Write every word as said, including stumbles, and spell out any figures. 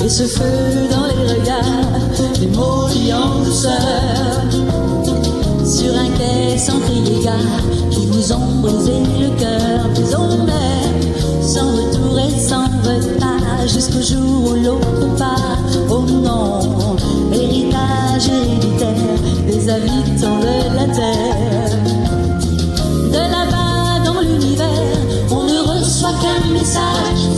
et ce feu dans les regards, des mots qui en douceur, sur un quai sans crier gare, qui vous ont brisé le cœur, mais on est sans retour et sans retard, jusqu'au jour où l'autre part. Oh non, héritage héréditaire des habitants de la terre. De là-bas dans l'univers, on ne reçoit qu'un message,